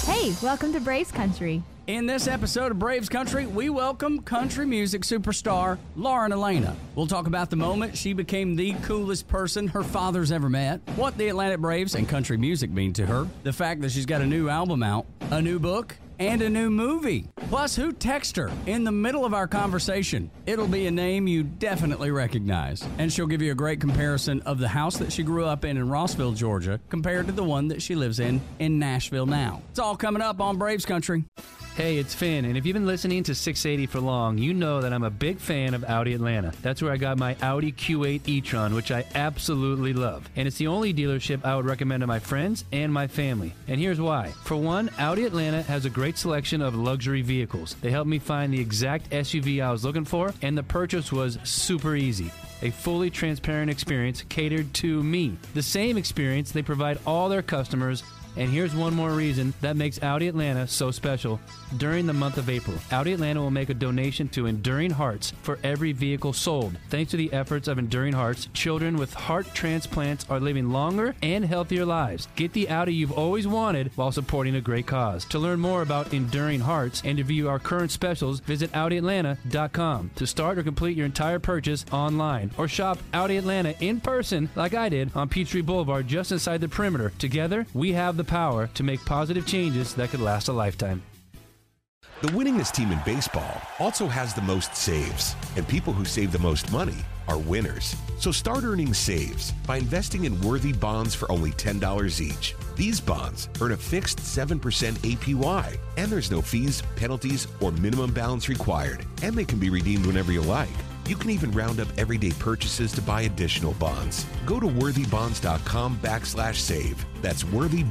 Hey, welcome to Braves Country. In this episode of Braves Country, we welcome country music superstar Lauren Alaina. We'll talk about the moment she became the coolest person her father's ever met, what the Atlanta Braves and country music mean to her, the fact that she's got a new album out, a new book, and a new movie. Plus, who texted her in the middle of our conversation? It'll be a name you definitely recognize. And she'll give you a great comparison of the house that she grew up in Rossville, Georgia, compared to the one that she lives in Nashville now. It's all coming up on Braves Country. Hey, it's Finn, and if you've been listening to 680 for long, you know that I'm a big fan of Audi Atlanta. That's where I got my Audi Q8 e-tron, which I absolutely love. And it's the only dealership I would recommend to my friends and my family. And here's why. For one, Audi Atlanta has a great selection of luxury vehicles. They helped me find the exact SUV I was looking for, and the purchase was super easy. A fully transparent experience catered to me. The same experience they provide all their customers. And here's one more reason that makes Audi Atlanta so special. During the month of April, Audi Atlanta will make a donation to Enduring Hearts for every vehicle sold. Thanks to the efforts of Enduring Hearts, children with heart transplants are living longer and healthier lives. Get the Audi you've always wanted while supporting a great cause. To learn more about Enduring Hearts and to view our current specials, visit AudiAtlanta.com. To start or complete your entire purchase online, or shop Audi Atlanta in person like I did on Peachtree Boulevard just inside the perimeter. Together, we have the power to make positive changes that could last a lifetime. The winningest team in baseball also has the most saves, and people who save the most money are winners. So start earning saves by investing in Worthy bonds for only $10 each. These bonds earn a fixed 7% APY, and there's no fees, penalties, or minimum balance required, and they can be redeemed whenever you like. You can even round up everyday purchases to buy additional bonds. Go to worthybonds.com/save. That's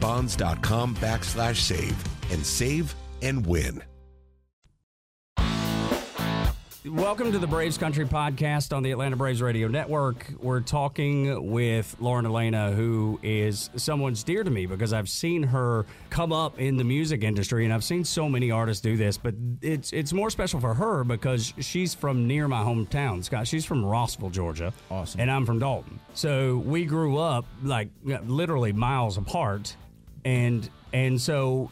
worthybonds.com/save and save and win. Welcome to the Braves Country podcast on the Atlanta Braves Radio Network. We're talking with Lauren Alaina, who is someone dear to me because I've seen her come up in the music industry, and I've seen so many artists do this, but it's more special for her because she's from near my hometown, Scott. She's from Rossville, Georgia. Awesome. And I'm from Dalton. So we grew up like literally miles apart, and so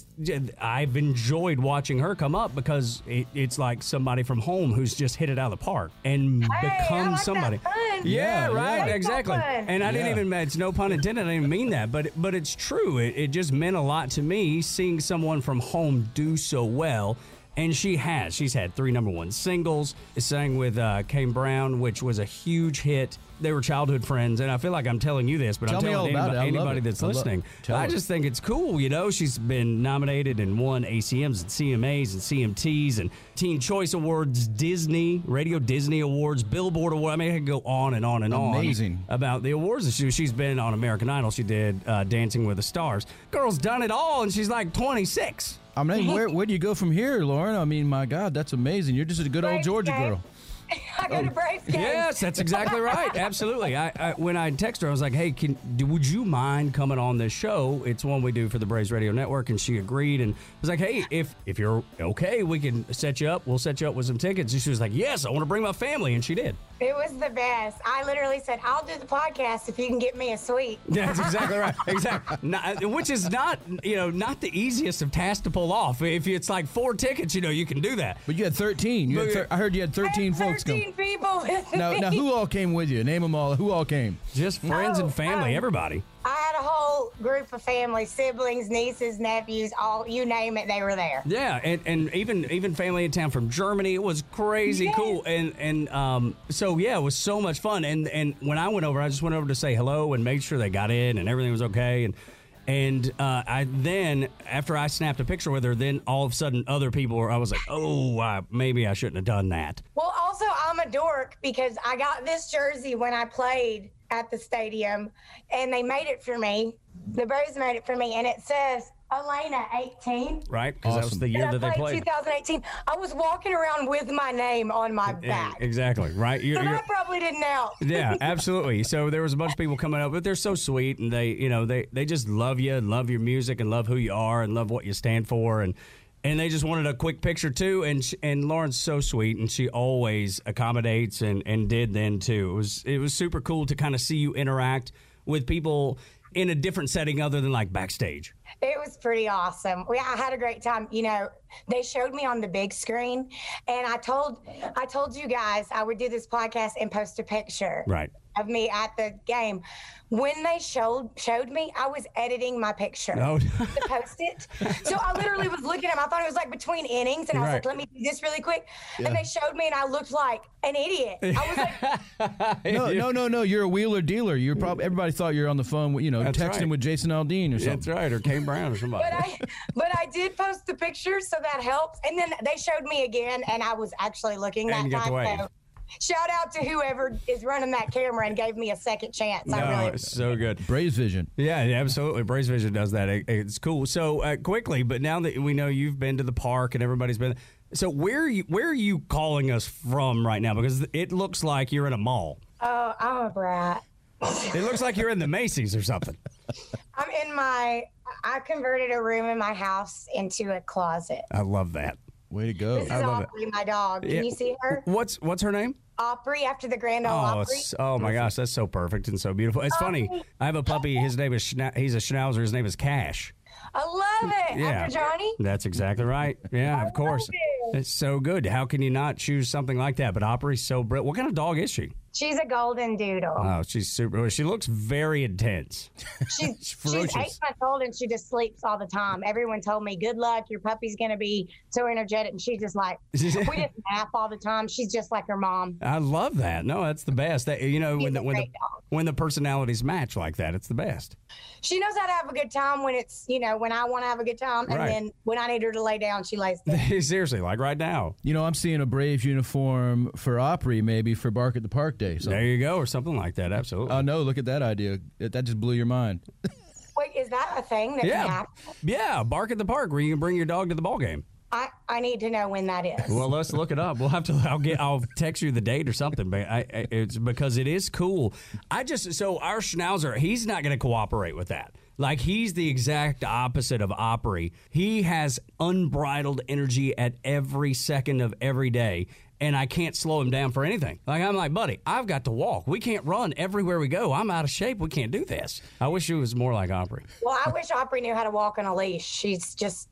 I've enjoyed watching her come up because it's like somebody from home who's just hit it out of the park and become somebody. Yeah, right, exactly. And I didn't even, it's no pun intended, I didn't even mean that, but it's true. It just meant a lot to me seeing someone from home do so well. And she's had 3 #1 singles, sang with Kane Brown, which was a huge hit. They were childhood friends, and I feel like I'm telling you this, but I'm telling anybody that's listening. I just think it's cool, you know. She's been nominated and won ACMs and CMAs and CMTs and Teen Choice Awards, Disney, Radio Disney Awards, Billboard Awards. I mean, I could go on and on and Amazing. on about the awards. She's been on American Idol. She did Dancing with the Stars. Girl's done it all, and she's like 26. I mean, where do you go from here, Lauren? I mean, my God, that's amazing. You're just a good old Georgia girl. I go to Braves games. Yes, that's exactly right. Absolutely. I when I texted her, I was like, "Hey, would you mind coming on this show? It's one we do for the Braves Radio Network." And she agreed. And I was like, "Hey, if you're okay, we can set you up. We'll set you up with some tickets." And she was like, "Yes, I want to bring my family," and she did. It was the best. I literally said, "I'll do the podcast if you can get me a suite." That's exactly right. Exactly. Which is not the easiest of tasks to pull off. If it's like 4 tickets, you can do that. But you had 13. I heard you had 13 folks come. 13 people with me. Now, who all came with you? Name them all. Who all came? Just friends and family, everybody. I had a whole group of family, siblings, nieces, nephews, all you name it, they were there. Yeah, and even family in town from Germany. It was crazy cool. And so yeah, it was so much fun. And when I went over, I just went over to say hello and made sure they got in and everything was okay. And I then, after I snapped a picture with her, then all of a sudden other people were, I was like, maybe I shouldn't have done that. Well, also, I'm a dork because I got this jersey when I played at the stadium, and they made it for me. The Braves made it for me, and it says Alaina 18. Right, because that was the year that they played. 2018. I was walking around with my name on my back. Exactly, right. So that probably didn't help. Yeah, absolutely. So there was a bunch of people coming up, but they're so sweet, and they just love you and love your music and love who you are and love what you stand for, and they just wanted a quick picture too. And Lauren's so sweet, and she always accommodates and did then too. It was super cool to kind of see you interact with people in a different setting other than like backstage. It was was pretty awesome. I had a great time. You know, they showed me on the big screen, and I told you guys I would do this podcast and post a picture of me at the game. When they showed me, I was editing my picture to post it. So I literally was looking at them. I thought it was like between innings, and I was like, let me do this really quick. And they showed me, and I looked like an idiot. I was like, No. You're a wheeler dealer. You're probably everybody thought you were on the phone, texting with Jason Aldean or something. That's right, or Kane Brown or somebody. but I did post the picture, so that helps. And then they showed me again, and I was actually looking that time. So shout out to whoever is running that camera and gave me a second chance. It's so good. Braves Vision. Yeah, absolutely. Braves Vision does that. It's cool. So quickly, but now that we know you've been to the park and everybody's been, so where are you calling us from right now? Because it looks like you're in a mall. Oh, I'm a brat. It looks like you're in the Macy's or something. I converted a room in my house into a closet. I love that. Way to go. This is Opry, my dog. Can you see her? What's her name? Opry, after the Grand Ole Opry. Oh my gosh, that's so perfect and so beautiful. It's funny. I have a puppy. His name is he's a Schnauzer. His name is Cash. I love it. Yeah. After Johnny? That's exactly right. Yeah, of course. It's so good. How can you not choose something like that? But Opry's so brilliant. What kind of dog is she? She's a golden doodle. Oh, she's super. She looks very intense. She's ferocious. 8 months old and she just sleeps all the time. Everyone told me, good luck, your puppy's going to be so energetic. And she's just like, we just nap all the time. She's just like her mom. I love that. No, that's the best. That, when the personalities match like that, it's the best. She knows how to have a good time when it's, when I want to have a good time. And then when I need her to lay down, she lays down. Seriously, like right now. I'm seeing a Braves uniform for Opry, maybe for Bark at the Park Day. So. There you go, or something like that. Absolutely. Oh, no, look at that idea. That just blew your mind. Wait, is that a thing that can happen? Yeah, Bark at the Park, where you can bring your dog to the ball game. I need to know when that is. Well, let's look it up. We'll have to. I'll text you the date or something. But it's because it is cool. So our Schnauzer, he's not going to cooperate with that. Like, he's the exact opposite of Opry. He has unbridled energy at every second of every day. And I can't slow him down for anything. Like, I'm like, buddy, I've got to walk. We can't run everywhere we go. I'm out of shape. We can't do this. I wish it was more like Opry. Well, I wish Opry knew how to walk on a leash. She's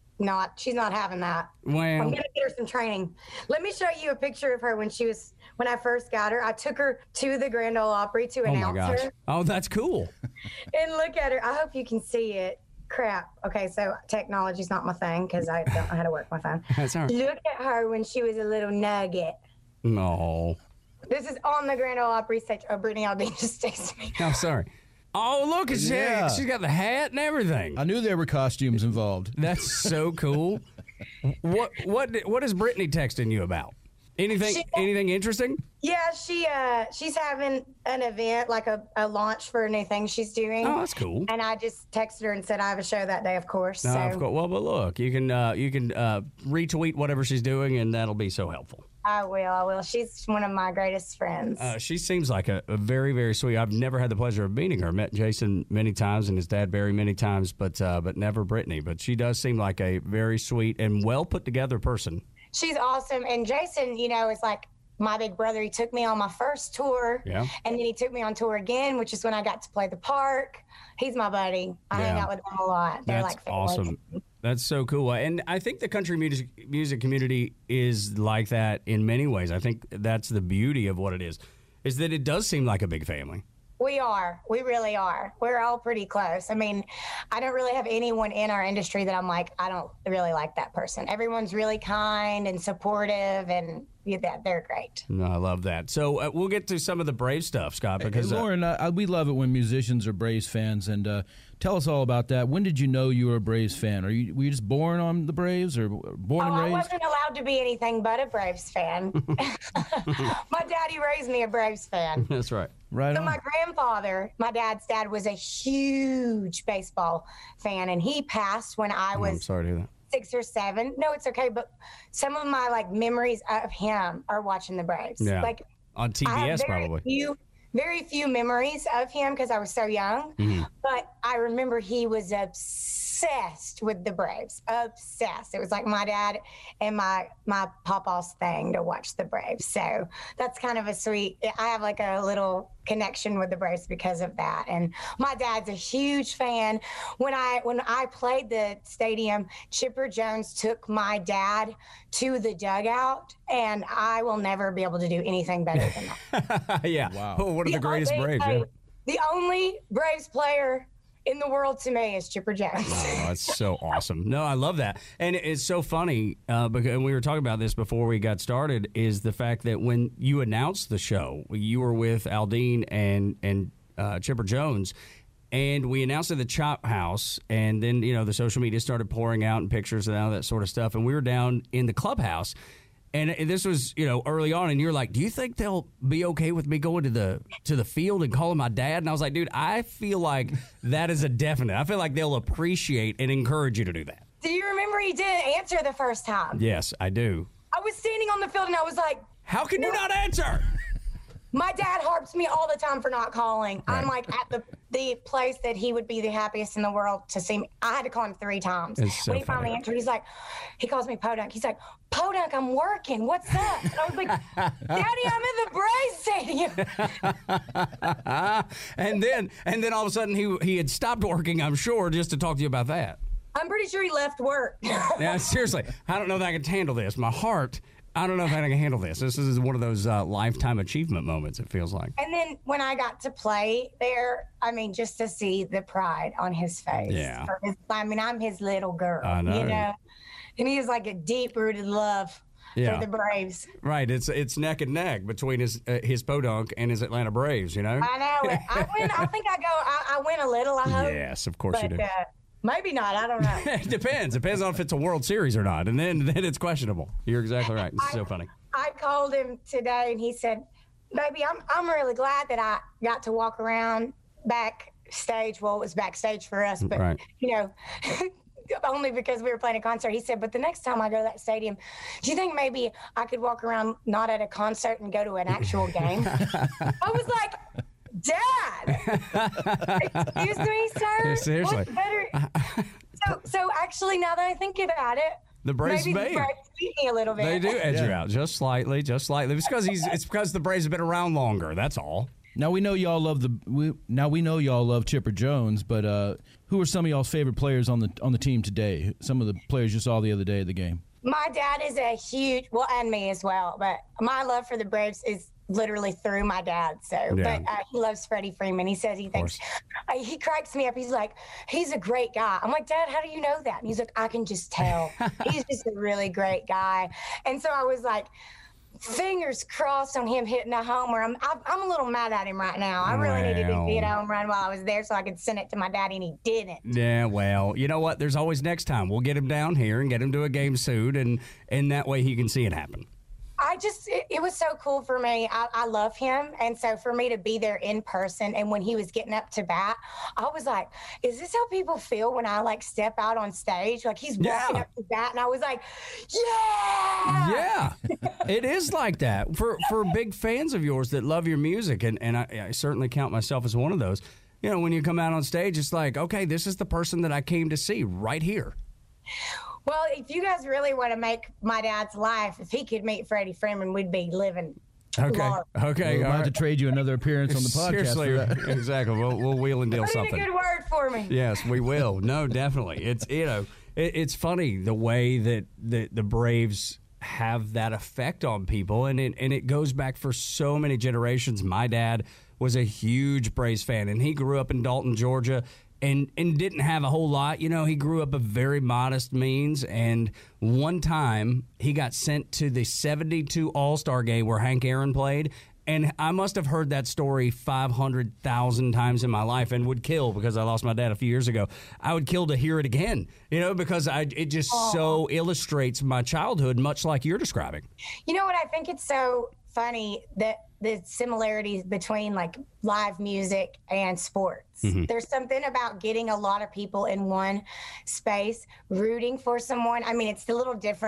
not having that. Well, I'm going to get her some training. Let me show you a picture of her when I first got her. I took her to the Grand Ole Opry to announce her. Oh, that's cool. And look at her. I hope you can see it. Crap. Okay, so technology's not my thing because I don't know how to work my phone. That's all right. Look at her when she was a little nugget. No. This is on the Grand Ole Opry stage. Oh, Brittany Aldean just texted me. I'm sorry. Oh, look, she's got the hat and everything. I knew there were costumes involved. That's so cool. What is Brittany texting you about? Anything interesting? Yeah, she's having an event, like a launch for a new thing she's doing. Oh, that's cool. And I just texted her and said I have a show that day, of course. No, of course. Well, but look, you can retweet whatever she's doing, and that'll be so helpful. I will. She's one of my greatest friends. She seems like a very, very sweet. I've never had the pleasure of meeting her. Met Jason many times and his dad Barry many times, but never Brittany. But she does seem like a very sweet and well put together person. She's awesome. And Jason, is like my big brother. He took me on my first tour. Yeah. And then he took me on tour again, which is when I got to play the park. He's my buddy. I hang out with him a lot. They're That's like family. Awesome. That's so cool. And I think the country music community is like that in many ways. I think that's the beauty of what it is that it does seem like a big family. We are. We really are. We're all pretty close. I mean, I don't really have anyone in our industry that I'm like, I don't really like that person. Everyone's really kind and supportive, and they're great. No, I love that. So we'll get to some of the Brave stuff, Scott, because Lauren, we love it when musicians are Braves fans, and tell us all about that. When did you know you were a Braves fan? Were you just born on the Braves, or born and raised? I wasn't allowed to be anything but a Braves fan. My daddy raised me a Braves fan. That's right. Right. So on. my dad's dad was a huge baseball fan, and he passed when I was I'm sorry to hear that. 6 or 7. No, it's okay. But some of my memories of him are watching the Braves. Yeah. On TBS, probably. Very few memories of him because I was so young. Mm-hmm. But I remember he was obsessed obsessed with the Braves. Obsessed. It was like my dad and my papa's thing to watch the Braves. So that's kind of a sweet, I have like a little connection with the Braves because of that. And my dad's a huge fan. When I played the stadium, Chipper Jones took my dad to the dugout, and I will never be able to do anything better than that. Yeah. Wow. Oh, one of the greatest Braves. Yeah. The only Braves player in the world to me is Chipper Jones. Oh, that's so awesome. No, I love that. And it's so funny, because we were talking about this before we got started, is the fact that when you announced the show, you were with Aldine and Chipper Jones, and we announced at the Chop House, and then, the social media started pouring out and pictures and all that sort of stuff, and we were down in the clubhouse. And this was, early on, and you're like, do you think they'll be okay with me going to the field and calling my dad? And I was like, dude, I feel like that is a definite. I feel like they'll appreciate and encourage you to do that. Do you remember he didn't answer the first time? Yes, I do. I was standing on the field, and I was like, how can you not answer? My dad harps me all the time for not calling. Right. I'm like at the place that he would be the happiest in the world to see me. I had to call him 3 times. So when he finally answered, he calls me Podunk. He's like, Podunk, I'm working. What's up? And I was like, Daddy, I'm in the Braves stadium. and then all of a sudden he had stopped working, I'm sure, just to talk to you about that. I'm pretty sure he left work. Yeah, seriously. I don't know that I can handle this. My heart, I don't know if I can handle this. This is one of those lifetime achievement moments, it feels like. And then when I got to play there, just to see the pride on his face. Yeah. I'm his little girl. I know. And he has like a deep-rooted love for the Braves. Right. It's neck and neck between his Podunk and his Atlanta Braves, I know it. I win. I think I win a little, I hope. Yes, of course you do. Maybe not. I don't know. It depends. Depends on if it's a World Series or not. And then it's questionable. You're exactly right. It's so funny. I called him today, and he said, baby, I'm really glad that I got to walk around backstage. Well, it was backstage for us, but, right. Only because we were playing a concert. He said, but the next time I go to that stadium, do you think maybe I could walk around not at a concert and go to an actual game? I was like, Dad, excuse me, sir. Seriously. So actually, now that I think about it, the Braves beat me a little bit. They do edge you out just slightly. It's because the Braves have been around longer. That's all. Now we know y'all love Chipper Jones, but who are some of y'all's favorite players on the team today? Some of the players you saw the other day at the game. My dad is a huge, and me as well, but my love for the Braves is literally through my dad. So, yeah. But he loves Freddie Freeman. He says he thinks, he cracks me up. He's like, he's a great guy. I'm like, Dad, how do you know that? And he's like, I can just tell. He's just a really great guy. And so I was like, fingers crossed on him hitting a homer. I'm a little mad at him right now. I really needed to hit a home run while I was there so I could send it to my daddy, and he didn't. Yeah, well, you know what? There's always next time. We'll get him down here and get him to a game soon, and that way he can see it happen. It was so cool for me. I love him. And so for me to be there in person, and when he was getting up to bat, I was like, is this how people feel when I step out on stage? Like he's walking up to bat, and I was like, yeah. Yeah, it is like that for big fans of yours that love your music. And I certainly count myself as one of those. When you come out on stage, it's like, okay, this is the person that I came to see right here. Well, if you guys really want to make my dad's life, if he could meet Freddie Freeman, we'd be living. Okay. We're about to trade you another appearance on the podcast. Seriously, exactly. We'll wheel and deal something. Put in a good word for me. Yes, we will. No, definitely. It's it's funny the way that the Braves have that effect on people, and it goes back for so many generations. My dad was a huge Braves fan, and he grew up in Dalton, Georgia. And didn't have a whole lot. He grew up of very modest means. And one time he got sent to the 72 All-Star game where Hank Aaron played. And I must have heard that story 500,000 times in my life and would kill, because I lost my dad a few years ago. I would kill to hear it again, because it just so illustrates my childhood, much like you're describing. You know what? I think it's so funny that the similarities between live music and sports. Mm-hmm. There's something about getting a lot of people in one space, rooting for someone. It's a little different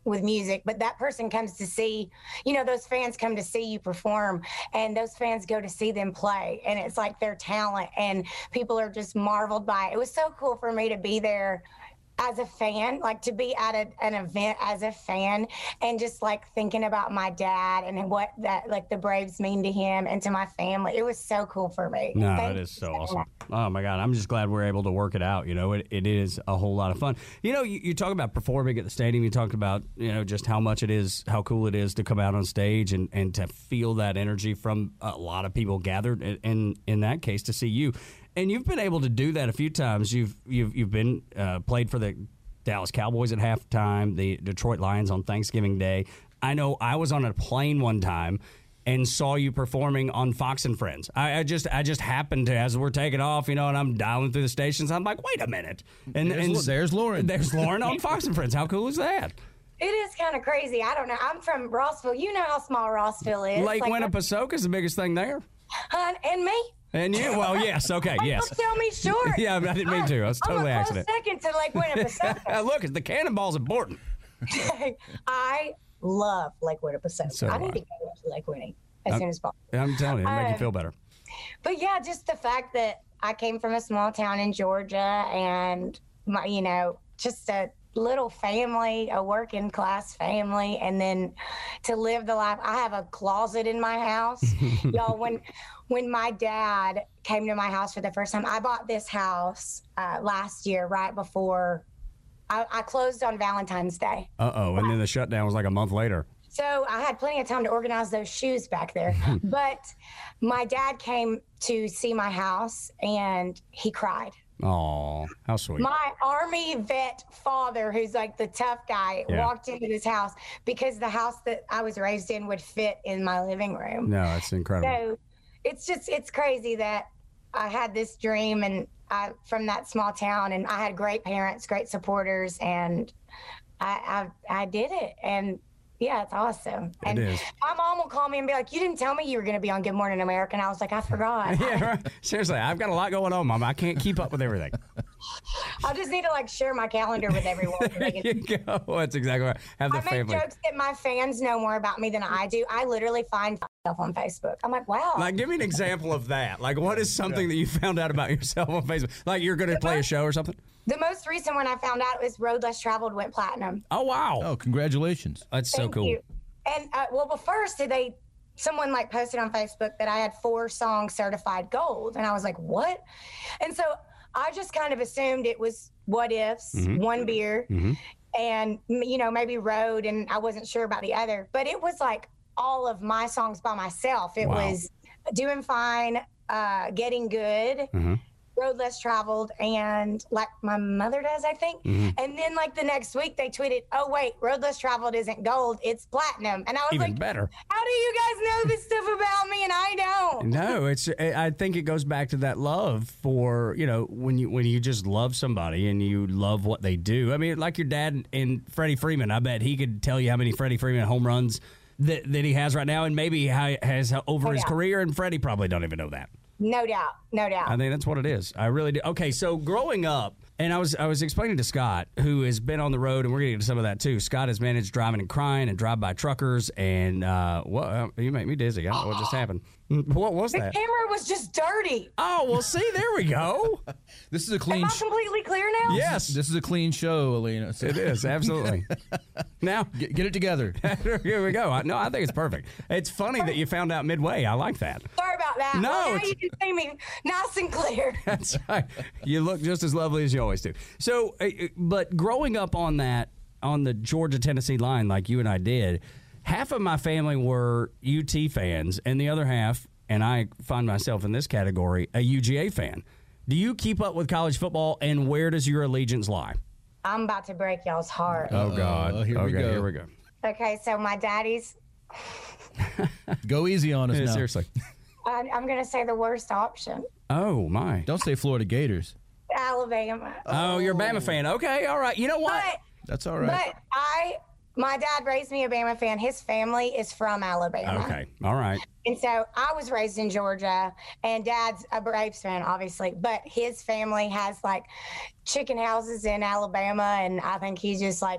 with music, but that person comes to see, those fans come to see you perform, and those fans go to see them play, and it's like their talent, and people are just marveled by it. It was so cool for me to be there as a fan, like to be at an event as a fan, and just like thinking about my dad and what that, like, the Braves mean to him and to my family. It was so cool for me. No, that is so awesome. Oh my God, I'm just glad we're able to work it out. It is a whole lot of fun. You talk about performing at the stadium. You talked about just how cool it is to come out on stage and to feel that energy from a lot of people gathered. In that case, to see you. And you've been able to do that a few times. You've been played for the Dallas Cowboys at halftime, the Detroit Lions on Thanksgiving Day. I know I was on a plane one time and saw you performing on Fox and Friends. I just happened to, as we're taking off, and I'm dialing through the stations. I'm like, wait a minute, and there's Lauren. There's Lauren on Fox and Friends. How cool is that? It is kind of crazy. I don't know. I'm from Rossville. You know how small Rossville is. Lake Winnipesaukee is the biggest thing there. And me. And you? Well, yes. Okay, yes. Don't tell me short. Yeah, I didn't mean to. I was totally I'm a accident. second to Lake Winnipesaukee. Look, the cannonball's important. I love Lake Winnipesaukee. So I need to go to Lake Winnie as soon as possible. I'm telling you, it'll make you feel better. But yeah, just the fact that I came from a small town in Georgia, and just a little family, a working class family, and then to live the life. I have a closet in my house. Y'all, when my dad came to my house for the first time, I bought this house last year, right before I closed on Valentine's Day. And then the shutdown was like a month later. So I had plenty of time to organize those shoes back there. But my dad came to see my house, and he cried. Oh, how sweet. My Army vet father, who's like the tough guy, walked into this house because the house that I was raised in would fit in my living room. No, it's incredible. So it's crazy that I had this dream, and from that small town, and I had great parents, great supporters, and I did it. And yeah, it's awesome. And it is. My mom will call me and be like, "You didn't tell me you were going to be on Good Morning America." And I was like, "I forgot." Yeah, right. Seriously, I've got a lot going on, Mom. I can't keep up with everything. I just need to share my calendar with everyone. There you go. That's exactly right. Have the family. I make jokes that my fans know more about me than I do. I literally find myself on Facebook. I'm like, wow. Like, give me an example of that. Like, what is something that you found out about yourself on Facebook? Like, you're going to play a show or something? The most recent one I found out was Road Less Traveled went platinum. Oh, wow. Oh, congratulations. That's so cool. Thank you. And but first someone posted on Facebook that I had 4 songs certified gold, and I was like, what? And so I just kind of assumed it was What Ifs, One Beer, and maybe Road, and I wasn't sure about the other, but it was like all of my songs by myself. It was Doing Fine, Getting Good, Road Less Traveled, and Like My Mother Does, I think. And then the next week they tweeted, "Oh wait, Road Less Traveled isn't gold, it's platinum." And I was even better. How do you guys know this stuff about me and I don't? No, I think it goes back to that love for, when you just love somebody and you love what they do. I mean, like your dad and Freddie Freeman, I bet he could tell you how many Freddie Freeman home runs that he has right now, and maybe has over his career, and Freddie probably don't even know that. No doubt. I think that's what it is. I really do. Okay, so growing up, and I was explaining to Scott, who has been on the road, and we're going to get to some of that too. Scott has managed Driving and Crying and Drive-By Truckers, and you make me dizzy. I don't know what just happened. What was that? The camera was just dirty. Oh, well, see, there we go. This is a clean. Am I completely clear now? Yes, this is a clean show, Alina. It is, absolutely. Now get it together. Here we go. No, I think it's perfect. It's funny that you found out midway. I like that. Sorry about that. No, well, now you can see me nice and clear. That's right. You look just as lovely as you always do. So, but growing up on the Georgia-Tennessee line, like you and I did, half of my family were UT fans, and the other half, and I find myself in this category, a UGA fan. Do you keep up with college football, and where does your allegiance lie? I'm about to break y'all's heart. Oh, God. Here we go. Here we go. Okay, so my daddy's... Go easy on us now. Seriously. I'm going to say the worst option. Oh, my. Don't say Florida Gators. Alabama. Oh, you're a Bama fan. Okay, all right. You know what? That's all right. But my dad raised me a Bama fan. His family is from Alabama. Okay, all right. And so I was raised in Georgia, and Dad's a Braves fan, obviously, but his family has chicken houses in Alabama, and I think he just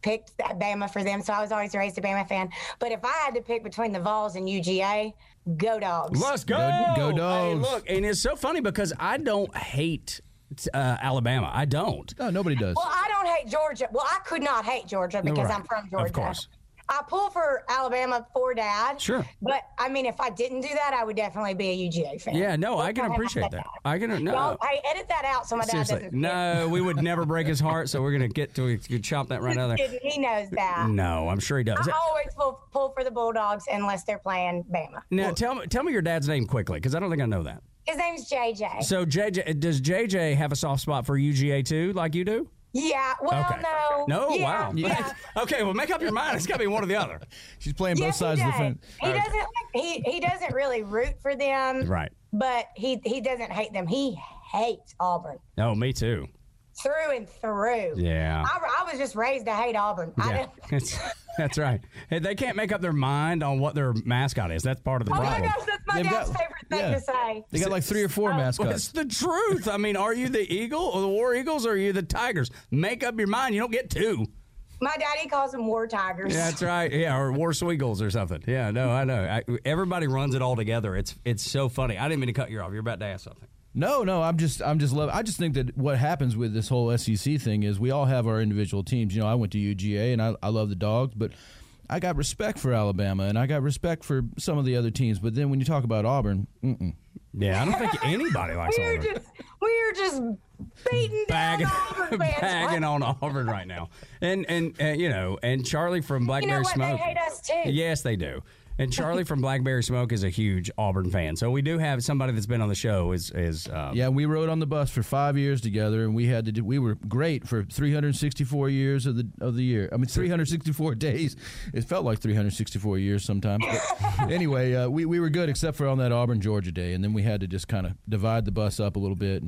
picked Bama for them, so I was always raised a Bama fan. But if I had to pick between the Vols and UGA, go Dogs. Let's go. Go Dogs. Hey, look, and it's so funny because I don't hate Alabama. I don't. No, nobody does. Well, I don't hate Georgia. Well, I could not hate Georgia because Right. I'm from Georgia. Of course. I pull for Alabama for Dad. Sure. But, I mean, if I didn't do that, I would definitely be a UGA fan. Yeah, no, I Let's can not have appreciate that. I can, no. Y'all, hey, edit that out so my dad Seriously. doesn't. No, we would never break his heart, so we're going to get to it. You chop that right out of there. He knows that. No, I'm sure he does. I always pull for the Bulldogs unless they're playing Bama. Now, tell me your dad's name quickly, because I don't think I know that. His name's JJ. So, does JJ have a soft spot for UGA too, like you do? Yeah, well, Okay. no. No, Yeah, wow. Yeah. Okay, well, make up your mind. It's got to be one or the other. She's playing both Yes, sides of the he does. fence. He doesn't. He doesn't really root for them. Right. But he doesn't hate them. He hates Auburn Oh, me too. through and through. Yeah. I was just raised to hate Auburn. Yeah, that's right. Hey, they can't make up their mind on what their mascot is. That's part of the Oh my problem. gosh, that's my They've dad's got- favorite thing yeah. to say. They got like 3 or 4 Well, mascots. it's the truth. I mean, are you the Eagle or the War Eagles or are you the Tigers? Make up your mind. You don't get two. My daddy calls them War Tigers. Yeah, that's right. Yeah, or War Sweagles or something. Yeah, no, I know. Everybody runs it all together. It's so funny. I didn't mean to cut you off. You're about to ask something. No, I'm just loving. I just think that what happens with this whole SEC thing is we all have our individual teams. You know, I went to UGA and I love the Dogs, but I got respect for Alabama and I got respect for some of the other teams. But then when you talk about Auburn, Yeah, I don't think anybody likes Auburn. We're just beating down Auburn fans. Bagging on Auburn right now, and you know, and Charlie from You Blackberry know what? Smoke. They hate us too. Yes, they do. And Charlie from Blackberry Smoke is a huge Auburn fan. So we do have somebody that's been on the show. yeah, we rode on the bus for 5 years together, and we were great for 364 years of the year. I mean, 364 days. It felt like 364 years sometimes. But anyway, we were good except for on that Auburn Georgia day, and then we had to just kind of divide the bus up a little bit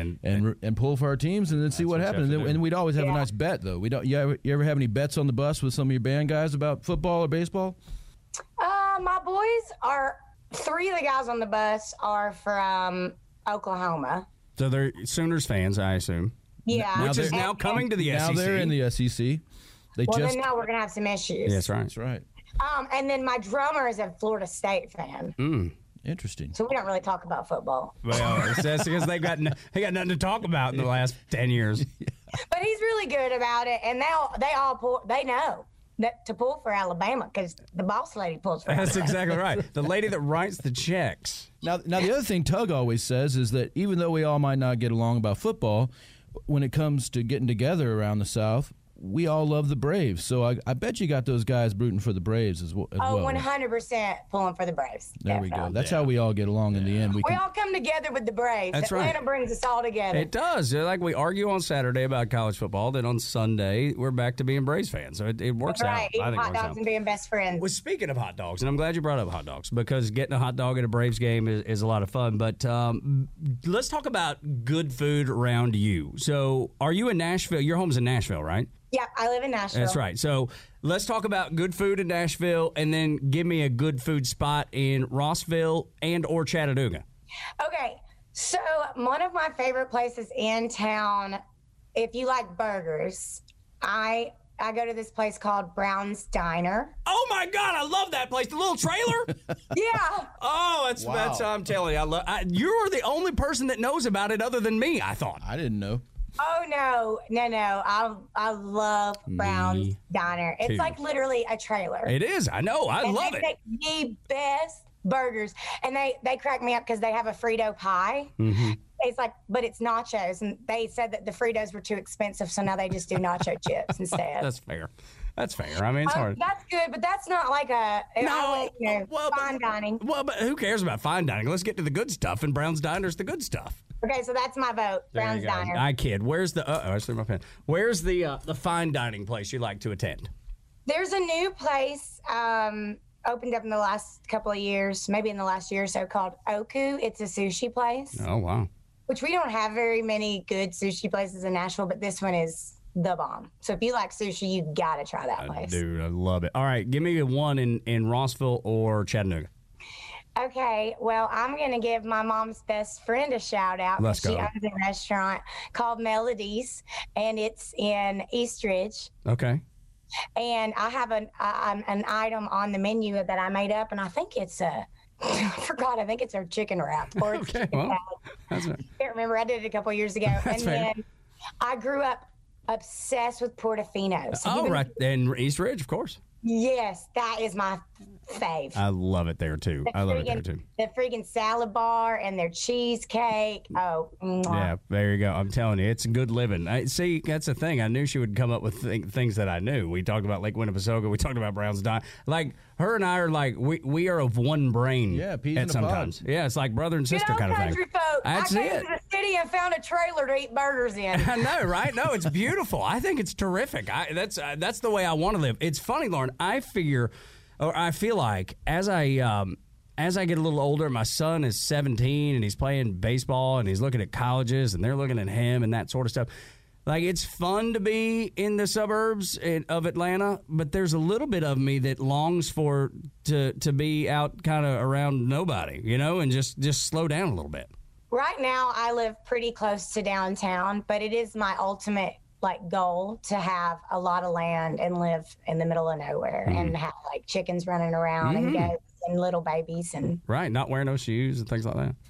and pull for our teams, and then see what happened. And we'd always have a nice bet though. We don't. You ever have any bets on the bus with some of your band guys about football or baseball? My boys are 3 of the guys on the bus are from Oklahoma. So they're Sooners fans, I assume. Yeah, Which is now coming to the Now SEC. they're in the SEC. They Well, just. then now we're gonna have some issues. That's right. That's right. And then my drummer is a Florida State fan, Interesting. so we don't really talk about football. Well, that's because they got nothing to talk about in the last 10 years. But he's really good about it, and they know that to pull for Alabama because the boss lady pulls for That's Alabama. exactly right. The lady that writes the checks. Now the other thing Tug always says is that even though we all might not get along about football, when it comes to getting together around the South, we all love the Braves. So I bet you got those guys rooting for the Braves as well. Oh, 100% pulling for the Braves. There we go. Definitely. That's how we all get along in the end. We all come together with the Braves. That's right. Atlanta brings us all together. It does. Like we argue on Saturday about college football, then on Sunday we're back to being Braves fans. So it works That's right. out. Eating I think it hot works dogs out. and being best friends. Well, speaking of hot dogs, and I'm glad you brought up hot dogs because getting a hot dog at a Braves game is a lot of fun. But let's talk about good food around you. So are you in Nashville? Your home's in Nashville, right? Yeah, I live in Nashville. That's right. So let's talk about good food in Nashville and then give me a good food spot in Rossville and or Chattanooga. Okay, so one of my favorite places in town, if you like burgers, I go to this place called Brown's Diner. Oh my God, I love that place. The little trailer. Yeah. Oh, that's I'm telling you, you're the only person that knows about it other than me, I thought. I didn't know. Oh no! I love Brown's Diner. It's too. like literally a trailer. It is. I know. I And love they it. make the best burgers, and they crack me up because they have a Frito pie. Mm-hmm. It's like, but it's nachos, and they said that the Fritos were too expensive, so now they just do nacho chips instead. That's fair. That's fair. I mean, it's hard. That's good, but that's not like fine dining. Well, but who cares about fine dining? Let's get to the good stuff, and Brown's Diner's the good stuff. Okay, so that's my vote. There Brown's you go. Diner. I kid. Where's the? I threw my pen. Where's the fine dining place you like to attend? There's a new place opened up in the last couple of years, maybe in the last year or so, called Oku. It's a sushi place, Oh wow. which we don't have very many good sushi places in Nashville, but this one is the bomb. So if you like sushi, you gotta try that place. Dude, I love it. All right, give me one in Rossville or Chattanooga. Okay, well, I'm going to give my mom's best friend a shout out. Let's She go. owns a restaurant called Melodies, and it's in Eastridge. Okay. And I have an item on the menu that I made up, and I think it's I forgot. I think it's our chicken wrap. Or Okay, well, that's I can't remember. I did it a couple years ago. That's and fair. then I grew up obsessed with Portofino. So Oh, right. And East Ridge, of course. Yes, that is my fave. I love it there, too. I love it there, too. The freaking salad bar and their cheesecake. Oh, mwah. Yeah, there you go. I'm telling you, it's good living. See, that's the thing. I knew she would come up with things that I knew. We talked about Lake Winnepesaukah. We talked about Brown's Dine. Like, her and I are like, we are of one brain. Yeah, peas in a pod. sometimes. Yeah, it's like brother and sister Get on, kind of thing. country folk. That's I came it. to the city and found a trailer to eat burgers in. I know, right? No, it's beautiful. I think it's terrific. That's the way I want to live. It's funny, Lauren. I feel like as I get a little older, my son is 17 and he's playing baseball and he's looking at colleges and they're looking at him and that sort of stuff. Like, it's fun to be in the suburbs of Atlanta, but there's a little bit of me that longs to be out kind of around nobody, and just slow down a little bit. Right now, I live pretty close to downtown, but it is my ultimate goal to have a lot of land and live in the middle of nowhere and have chickens running around and goats and little babies and right, not wearing no shoes and things like that.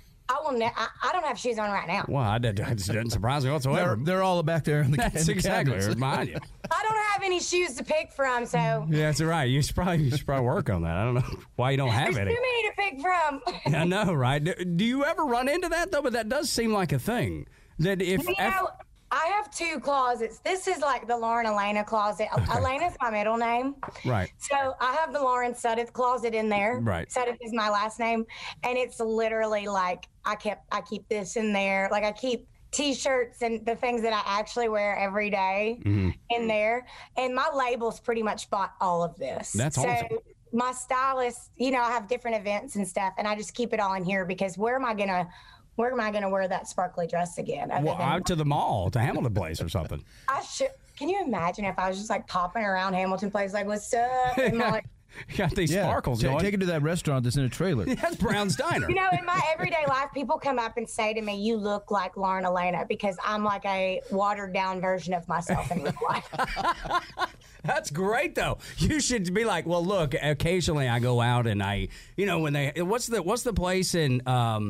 I don't have shoes on right now. Well, it didn't surprise me whatsoever. They're all back there in the That's in the exactly cabinets. remind you. I don't have any shoes to pick from, so Yeah, that's right. You should probably work on that. I don't know why you don't have there's any. too many to pick from. I know, right? Do you ever run into that though? But that does seem like a thing. That if I have two closets. This is like the Lauren Elena closet. Elena's my middle name. Right. So I have the Lauren Sudduth closet in there. Right. Sudduth is my last name. And it's literally like I keep this in there. Like I keep T-shirts and the things that I actually wear every day in there. And my labels pretty much bought all of this. That's awesome. My stylist, I have different events and stuff, and I just keep it all in here because where am I gonna wear that sparkly dress again? Well, out to the mall, to Hamilton Place or something. I should. Can you imagine if I was just popping around Hamilton Place, what's up? And my, You got these sparkles going. Take it to that restaurant that's in a trailer. That's Brown's Diner. in my everyday life, people come up and say to me, "You look like Lauren Elena," because I'm like a watered down version of myself in real life. That's great, though. You should be like, well, look. Occasionally, I go out and when what's the place in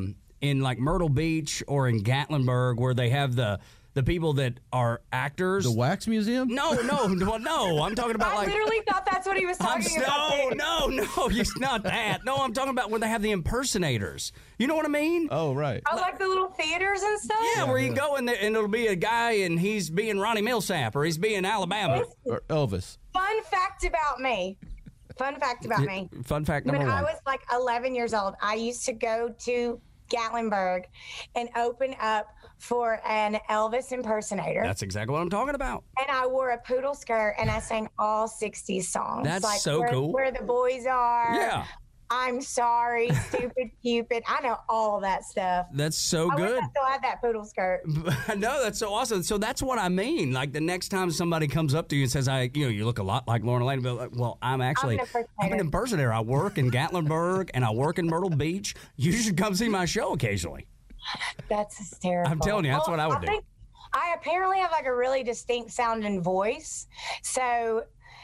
Myrtle Beach or in Gatlinburg where they have the people that are actors. The Wax Museum? No. I'm talking about I literally thought that's what he was talking about. No, it's not that. No, I'm talking about when they have the impersonators. You know what I mean? Oh, right. I like the little theaters and stuff. Yeah, where you go in there and it'll be a guy and he's being Ronnie Millsap or he's being Alabama. Or Elvis. Fun fact about me. Fun fact number one. When I was 11 years old, I used to go to Gatlinburg and open up for an Elvis impersonator. That's exactly what I'm talking about. And I wore a poodle skirt and I sang all 60s songs. That's so cool. Where the boys are. Yeah. I'm sorry, stupid Cupid. I know all that stuff. That's so I good. wish I still had that poodle skirt. No, that's so awesome. So that's what I mean. Like the next time somebody comes up to you and says, you look a lot like Lauren Elena, but well, I'm an impersonator. I work in Gatlinburg and I work in Myrtle Beach. You should come see my show occasionally. That's hysterical. I'm telling you, that's what I would do. Think I apparently have a really distinct sounding voice, so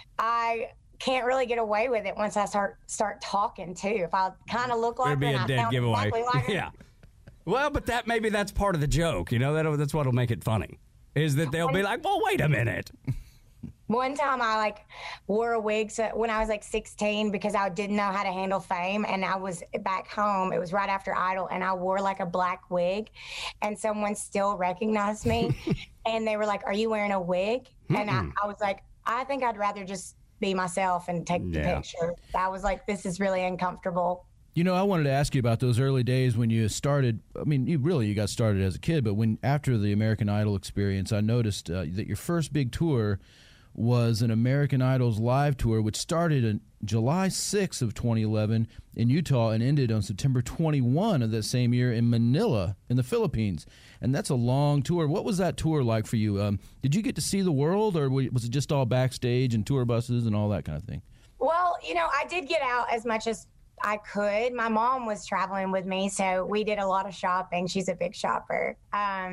I can't really get away with it once I start talking too. If I kind of look like It'd be her, a dead giveaway. Exactly like her. Yeah. Well, but maybe that's part of the joke. That's what'll make it funny. Is that they'll be like, well, wait a minute. One time I wore a wig when I was 16 because I didn't know how to handle fame, and I was back home. It was right after Idol, and I wore a black wig, and someone still recognized me, and they were like, "Are you wearing a wig?" And I was like, "I think I'd rather just be myself and take the picture." I was like, "This is really uncomfortable." I wanted to ask you about those early days when you started. I mean, you got started as a kid, but after the American Idol experience, I noticed that your first big tour was an American Idol's live tour, which started on July 6th of 2011 in Utah and ended on September 21 of that same year in Manila in the Philippines. And that's a long tour. What was that tour like for you? Did you get to see the world, or was it just all backstage and tour buses and all that kind of thing? Well, I did get out as much as I could. My mom was traveling with me, so we did a lot of shopping. She's a big shopper.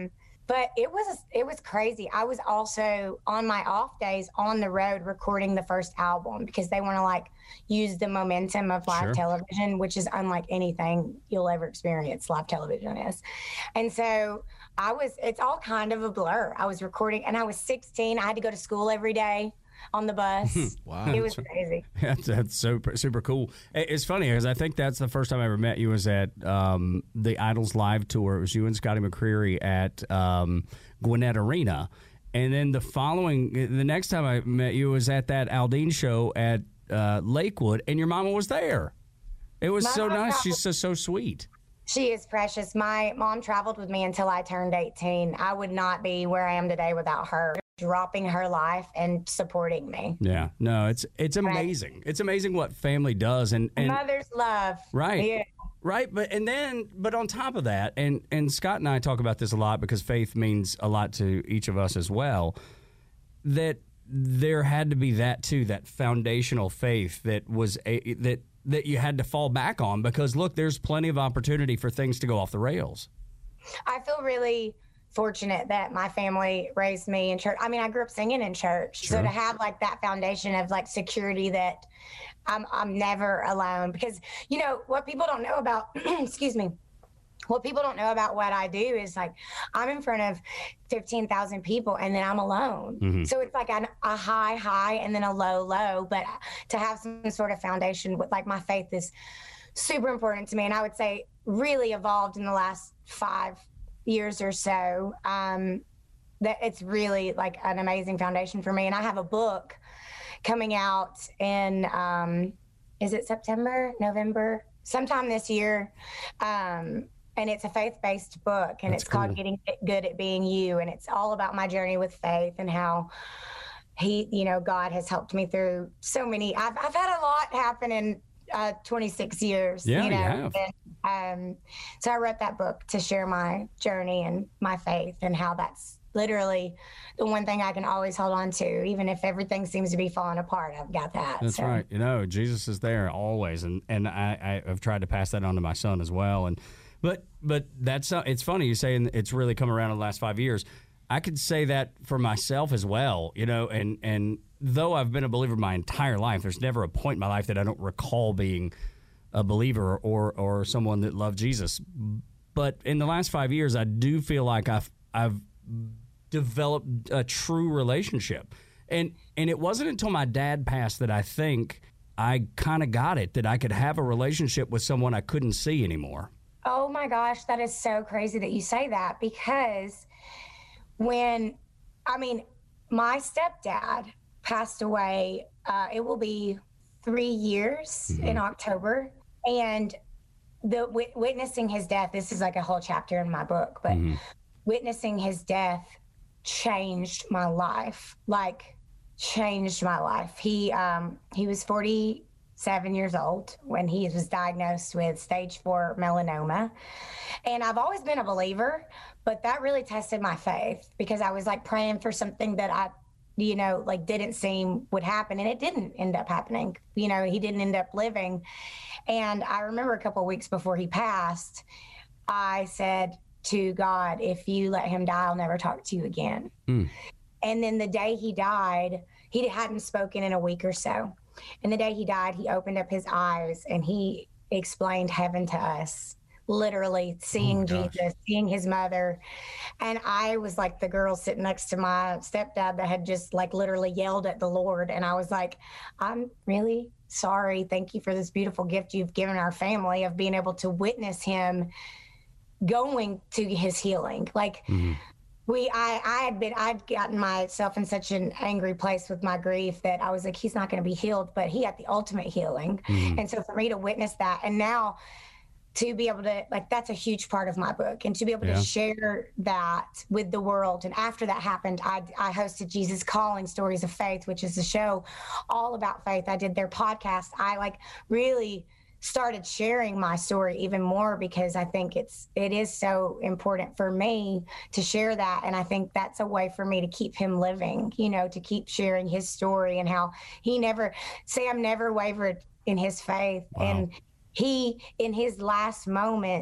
But it was crazy. I was also on my off days on the road recording the first album because they want to like use the momentum of live television, which is unlike anything you'll ever experience. Live television is. And so it's all kind of a blur. I was recording and I was 16. I had to go to school every day on the bus. Wow. It was crazy. That's super cool. It's funny because I think that's the first time I ever met you was at the Idols live tour. It was you and Scotty McCreery at Gwinnett Arena. And then the next time I met you was at that Aldine show at Lakewood, and your mama was there. It was so nice. She's so sweet. She is precious. My mom traveled with me until I turned 18. I would not be where I am today without her dropping her life and supporting me. Yeah, no, it's amazing. It's amazing what family does, and mother's love. Right. Yeah. Right, but on top of that, and Scott and I talk about this a lot because faith means a lot to each of us as well, that there had to be that too, that foundational faith that was that you had to fall back on because look, there's plenty of opportunity for things to go off the rails. I feel really fortunate that my family raised me in church. I mean, I grew up singing in church. Sure. So to have like that foundation of like security that I'm never alone, because you know what people don't know about, excuse me, what people don't know about what I do is like I'm in front of 15,000 people and then I'm alone. Mm-hmm. So it's like a high and then a low, but to have some sort of foundation with like my faith is super important to me. And I would say really evolved in the last 5 years or so, that it's really like an amazing foundation for me. And I have a book coming out in, is it September, November, sometime this year. And it's a faith-based book, and it's called Getting Good at Being You. And it's all about my journey with faith and how God has helped me through so many. I've had a lot happen in 26 years. Yeah, you have. And, so I wrote that book to share my journey and my faith and how that's literally the one thing I can always hold on to, even if everything seems to be falling apart. I've got that. That's right. Jesus is there always, and I've tried to pass that on to my son as well. And but that's it's funny you saying it's really come around in the last 5 years. I could say that for myself as well, and though I've been a believer my entire life, there's never a point in my life that I don't recall being a believer or someone that loved Jesus. But in the last 5 years, I do feel like I've developed a true relationship. And it wasn't until my dad passed that I think I kind of got it, that I could have a relationship with someone I couldn't see anymore. Oh my gosh, that is so crazy that you say that, because my stepdad passed away, it will be 3 years in October. And the witnessing his death, this is like a whole chapter in my book, but witnessing his death changed my life, He was 47 years old when he was diagnosed with stage 4 melanoma. And I've always been a believer, but that really tested my faith, because I was like praying for something that I didn't seem would happen, and it didn't end up happening. He didn't end up living. And I remember a couple of weeks before he passed, I said to God, if you let him die, I'll never talk to you again. And then the day he died, he hadn't spoken in a week or so. And the day he died, he opened up his eyes and he explained heaven to us. Literally seeing Jesus, seeing his mother. And I was like the girl sitting next to my stepdad that had just like literally yelled at the Lord. And I was like, I'm really sorry. Thank you for this beautiful gift you've given our family of being able to witness him going to his healing. I'd gotten myself in such an angry place with my grief that I was like, he's not going to be healed, but he had the ultimate healing. And so for me to witness that, and now to be able to, that's a huge part of my book, and to be able to share that with the world. And after that happened, I hosted Jesus Calling Stories of Faith, which is a show all about faith. I did their podcast. I really started sharing my story even more, because I think it is so important for me to share that. And I think that's a way for me to keep him living, to keep sharing his story and how Sam never wavered in his faith. Wow. And he, in his last moments,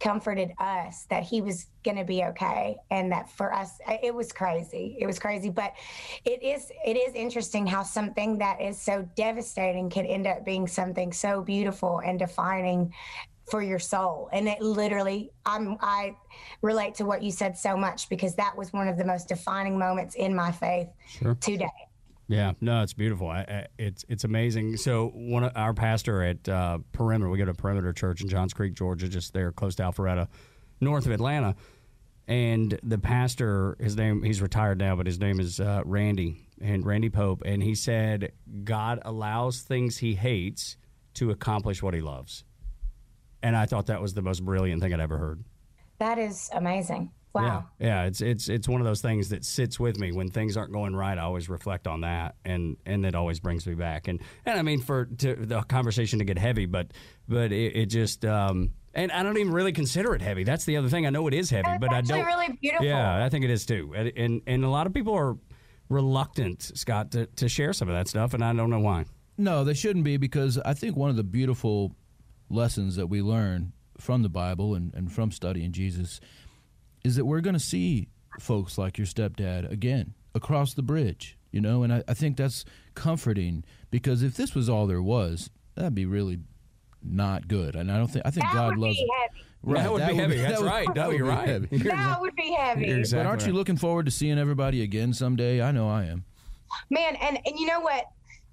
comforted us that he was going to be okay. And that for us, it was crazy. It was crazy. But it is interesting how something that is so devastating can end up being something so beautiful and defining for your soul. And it literally, I relate to what you said so much, because that was one of the most defining moments in my faith today. Yeah, no, it's beautiful. It's amazing. So our pastor at Perimeter, we go to Perimeter Church in Johns Creek, Georgia, just there close to Alpharetta, north of Atlanta. And the pastor, he's retired now, but his name is Randy Pope. And he said, God allows things he hates to accomplish what he loves. And I thought that was the most brilliant thing I'd ever heard. That is amazing. Wow. Yeah, it's one of those things that sits with me when things aren't going right. I always reflect on that, and it always brings me back. And I mean, for the conversation to get heavy, but it just and I don't even really consider it heavy. That's the other thing. I know it is heavy, but I don't. It's really beautiful. Yeah, I think it is too. And a lot of people are reluctant, Scott, to share some of that stuff, and I don't know why. No, they shouldn't be, because I think one of the beautiful lessons that we learn from the Bible and from studying Jesus is that we're going to see folks like your stepdad again across the bridge, and I think that's comforting, because if this was all there was, that'd be really not good. And I think God loves it. Right, that would be heavy. That's right. No, you're right. That would be heavy. Exactly but aren't you looking forward to seeing everybody again someday? I know I am. Man, and you know what?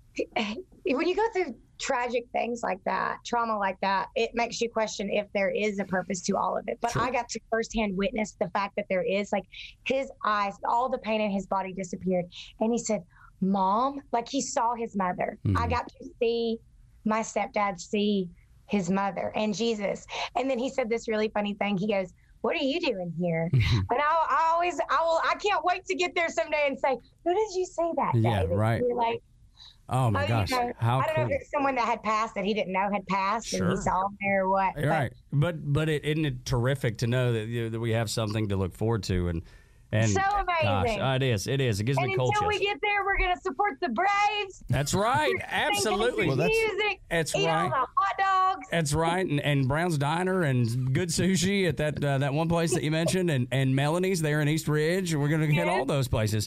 When you go through tragic things like that, trauma like that, it makes you question if there is a purpose to all of it. But I got to firsthand witness the fact that there is. Like, his eyes, all the pain in his body disappeared. And he said, Mom, like he saw his mother. Mm-hmm. I got to see my stepdad see his mother and Jesus. And then he said this really funny thing. He goes, what are you doing here? And I can't wait to get there someday and say, who did you see that day? Yeah, right. You're like, oh my gosh! How I don't know if it's someone that had passed that he didn't know had passed, and he saw him there or what. Right, but isn't it terrific to know that that we have something to look forward to, and so amazing. Gosh, it is. It gives me cold chills. Until we get there, we're going to support the Braves. That's right, absolutely. Well, music. That's eat right. all the hot dogs. That's right, and Brown's Diner and good sushi at that one place that you mentioned, and Melanie's there in East Ridge. We're going to hit all those places.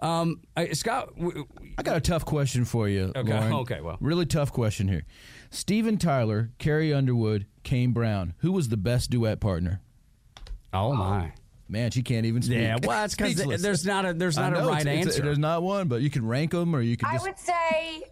Scott, I got a tough question for you, Lauren. Okay, well. Really tough question here. Steven Tyler, Carrie Underwood, Kane Brown. Who was the best duet partner? Oh, my. Man, she can't even speak. Yeah, well, it's because there's not a right answer. There's not one, but you can rank them, or you can just... I would say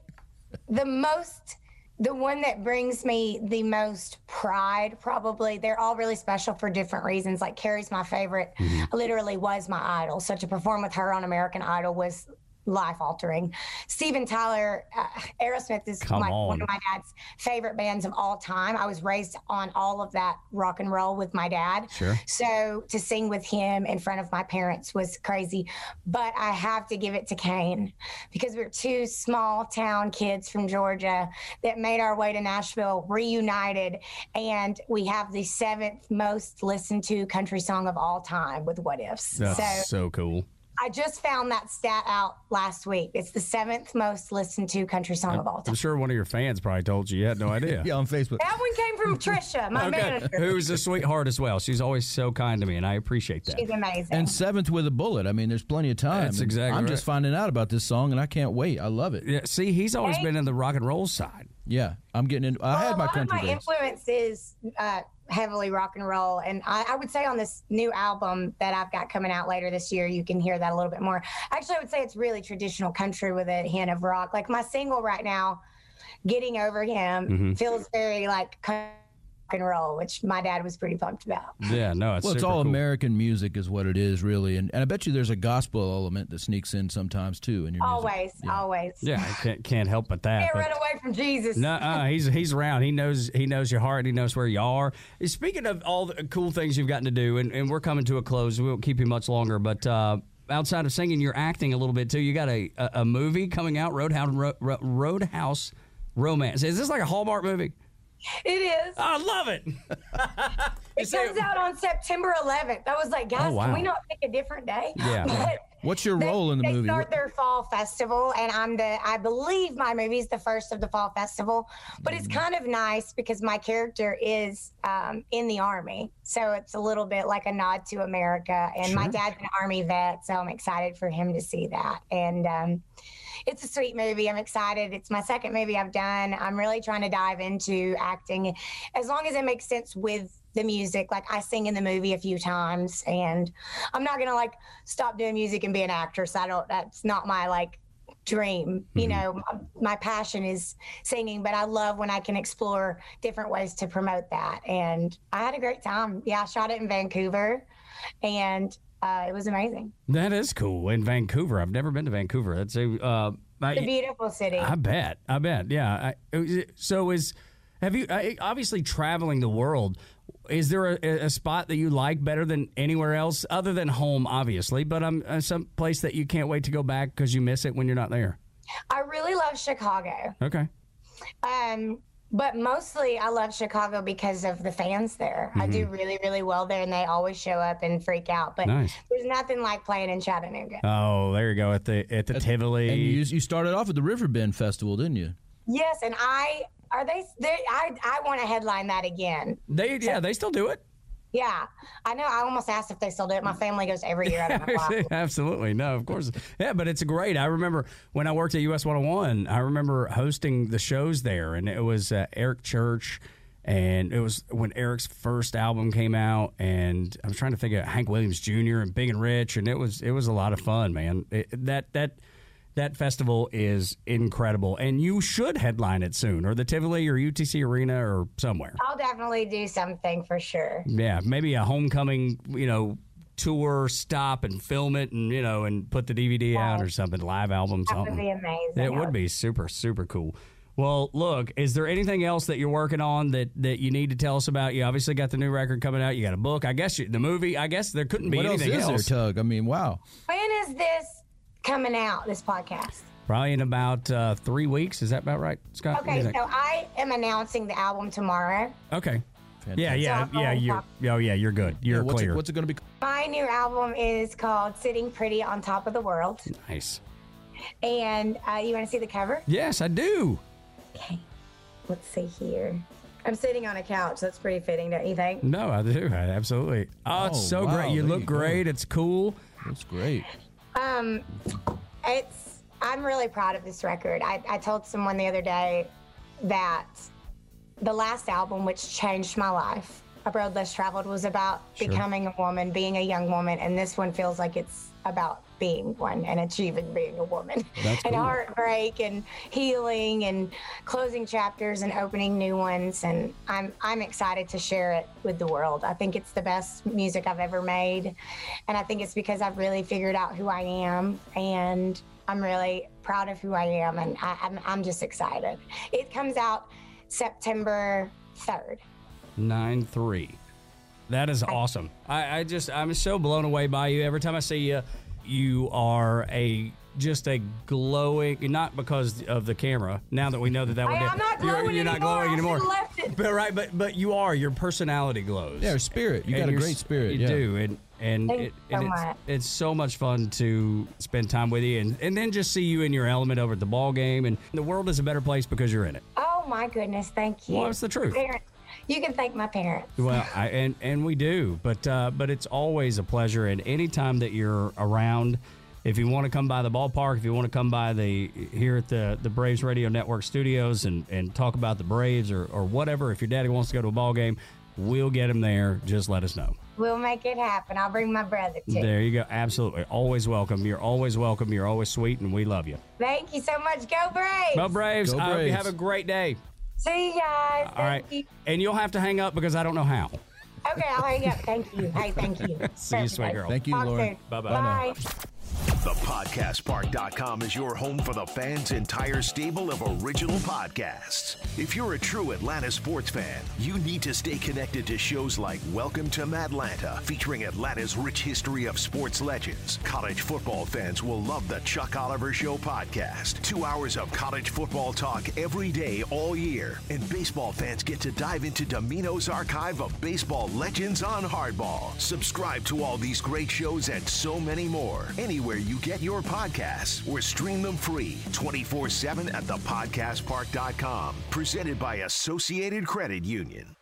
the one that brings me the most pride, probably. They're all really special for different reasons. Like, Carrie's my favorite. Mm-hmm. Literally was my idol. So to perform with her on American Idol was life-altering. Steven Tyler, Aerosmith is one of my dad's favorite bands of all time. I was raised on all of that rock and roll with my dad. Sure. So to sing with him in front of my parents was crazy. But I have to give it to Kane, because we're two small town kids from Georgia that made our way to Nashville, reunited, and we have the 7th most listened to country song of all time with What Ifs. That's so cool. I just found that stat out last week. It's the 7th most listened to country song of all time. I'm sure one of your fans probably told you had no idea. Yeah, on Facebook. That one came from Trisha, my manager. Who's a sweetheart as well. She's always so kind to me, and I appreciate that. She's amazing. And 7th with a bullet. I mean, there's plenty of time. That's exactly I'm just finding out about this song, and I can't wait. I love it. Yeah, see, he's always been in the rock and roll side. Yeah, I'm getting in. I had my country days. My influence is heavily rock and roll, and I would say on this new album that I've got coming out later this year, you can hear that a little bit more. Actually, I would say it's really traditional country with a hint of rock. Like my single right now, Getting Over Him, feels very like country and roll, which my dad was pretty pumped about. Yeah, no, it's all cool. American music is what it is, really, and I bet you there's a gospel element that sneaks in sometimes too in your music. Always. Yeah, can't help but that. Can't run away from Jesus. No, he's around. He knows your heart. He knows where you are. Speaking of all the cool things you've gotten to do, and we're coming to a close. We won't keep you much longer, but outside of singing, you're acting a little bit too. You got a movie coming out, Roadhouse Romance. Is this like a Hallmark movie? It is. I love it. It comes out on September 11th. I was like, guys, can we not pick a different day? Yeah. But What's your role in the movie? They start their fall festival, and I believe my movie's the first of the fall festival. But it's kind of nice because my character is in the Army, so it's a little bit like a nod to America. And my dad's an Army vet, so I'm excited for him to see that. And it's a sweet movie. I'm excited. It's my second movie I've done. I'm really trying to dive into acting as long as it makes sense with the music. Like, I sing in the movie a few times, and I'm not gonna like stop doing music and be an actress. That's not my like dream. You know, my passion is singing, but I love when I can explore different ways to promote that. And I had a great time. Yeah, I shot it in Vancouver, and it was amazing. That is cool. In Vancouver. I've never been to Vancouver. That's it's a beautiful city. I bet. Yeah. Have you obviously traveling the world? Is there a spot that you like better than anywhere else, other than home, obviously? But some place that you can't wait to go back because you miss it when you're not there. I really love Chicago. Okay. But mostly I love Chicago because of the fans there. I do really, really well there, and they always show up and freak out. But there's nothing like playing in Chattanooga. Oh, there you go, at the Tivoli. And you started off at the Riverbend Festival, didn't you? Yes, and I want to headline that again. They still do it. Yeah, I know. I almost asked if they still do it. My family goes every year. I don't know why. Absolutely. No, of course. Yeah, but it's great. I remember when I worked at US 101, I remember hosting the shows there, and it was Eric Church, and it was when Eric's first album came out, and I was trying to think of Hank Williams Jr. and Big and Rich, and it was a lot of fun, man. That festival is incredible, and you should headline it soon, or the Tivoli or UTC Arena or somewhere. I'll definitely do something for sure. Yeah, maybe a homecoming, tour, stop and film it, and and put the DVD out or something, live album, something. That would be amazing. It would be super, super cool. Well, look, is there anything else that you're working on that you need to tell us about? You obviously got the new record coming out. You got a book. I guess the movie. I guess there couldn't be anything else. What else is there, Tug? I mean, wow. When is this coming out, this podcast? Probably in about 3 weeks. Is that about right, Scott? Okay, so I am announcing the album tomorrow. Okay. Fantastic. You're good. You're clear. What's it going to be? My new album is called Sitting Pretty on Top of the World. Nice. And you want to see the cover? Yes, I do. Okay. Let's see here. I'm sitting on a couch. That's pretty fitting, don't you think? No, I do. Absolutely. Oh, it's so great. You look great. It's cool. It's great. I'm really proud of this record. I told someone the other day that the last album, which changed my life, A Road Less Traveled, was about becoming a woman, being a young woman, and this one feels like it's about being one and achieving being a woman. That's and cool. Heartbreak and healing and closing chapters and opening new ones, and I'm excited to share it with the world. I think it's the best music I've ever made, and I think it's because I've really figured out who I am, and I'm really proud of who I am, and I'm just excited. It comes out September 3rd. 9/3. That is awesome. I'm so blown away by you. Every time I see you, you are just a glowing, not because of the camera. Now that we know that I'm not glowing you're not glowing anymore. I should have left it. But you are. Your personality glows. Yeah, spirit. You got a great spirit. You do, and it's so much fun to spend time with you, and then just see you in your element over at the ball game. And the world is a better place because you're in it. Oh my goodness, thank you. Well, it's the truth. You can thank my parents. Well, and we do, but it's always a pleasure. And anytime that you're around, if you want to come by the ballpark, if you want to come by here at the Braves Radio Network studios and talk about the Braves or whatever, if your daddy wants to go to a ball game, we'll get him there. Just let us know. We'll make it happen. I'll bring my brother too. There you go. Absolutely. Always welcome. You're always welcome. You're always sweet, and we love you. Thank you so much. Go Braves. Go Braves. Go I hope you Braves. have a great day. See you guys. All right. You. And you'll have to hang up because I don't know how. Okay, I'll hang up. Thank you. Hey, thank you. See you, sweet girl. Thank you, Talk Lauren. soon. Bye-bye. Bye. ThePodcastPark.com is your home for the fans' entire stable of original podcasts. If you're a true Atlanta sports fan, you need to stay connected to shows like Welcome to Madlanta, featuring Atlanta's rich history of sports legends. College football fans will love the Chuck Oliver Show podcast. 2 hours of college football talk every day, all year. And baseball fans get to dive into Domino's archive of baseball legends on Hardball. Subscribe to all these great shows and so many more, anywhere you you get your podcasts or stream them free 24/7 at thepodcastpark.com. Presented by Associated Credit Union.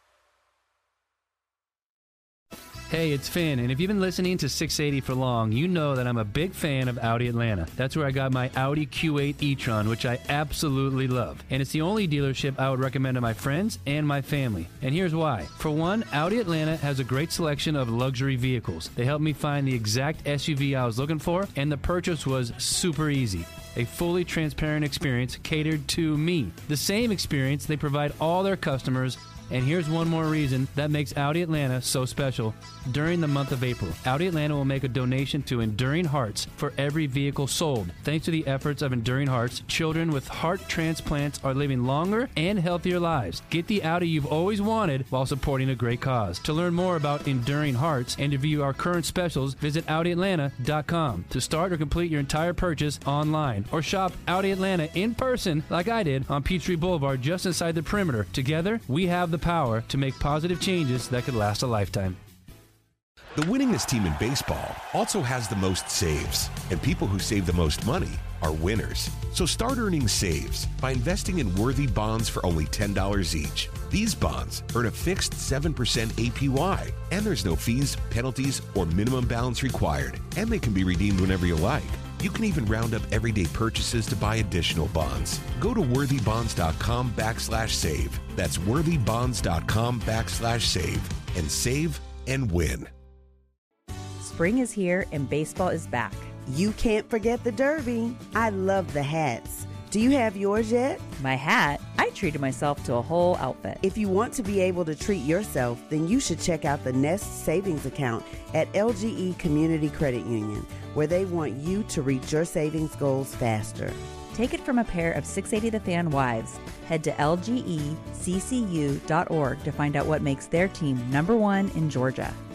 Hey, it's Finn, and if you've been listening to 680 for long, you know that I'm a big fan of Audi Atlanta. That's where I got my Audi Q8 e-tron, which I absolutely love. And it's the only dealership I would recommend to my friends and my family. And here's why. For one, Audi Atlanta has a great selection of luxury vehicles. They helped me find the exact SUV I was looking for, and the purchase was super easy. A fully transparent experience catered to me. The same experience they provide all their customers. And here's one more reason that makes Audi Atlanta so special. During the month of April, Audi Atlanta will make a donation to Enduring Hearts for every vehicle sold. Thanks to the efforts of Enduring Hearts, children with heart transplants are living longer and healthier lives. Get the Audi you've always wanted while supporting a great cause. To learn more about Enduring Hearts and to view our current specials, visit AudiAtlanta.com. To start or complete your entire purchase online, or shop Audi Atlanta in person like I did on Peachtree Boulevard just inside the perimeter. Together, we have the power to make positive changes that could last a lifetime. The winningest team in baseball also has the most saves, and people who save the most money are winners. So start earning saves by investing in worthy bonds for only $10 each. These bonds earn a fixed 7% APY, and there's no fees, penalties, or minimum balance required, and they can be redeemed whenever you like. You can even round up everyday purchases to buy additional bonds. Go to worthybonds.com/save. That's worthybonds.com/save and save and win. Spring is here and baseball is back. You can't forget the Derby. I love the hats. Do you have yours yet? My hat? I treated myself to a whole outfit. If you want to be able to treat yourself, then you should check out the Nest Savings Account at LGE Community Credit Union, where they want you to reach your savings goals faster. Take it from a pair of 680 The Fan wives. Head to lgeccu.org to find out what makes their team #1 in Georgia.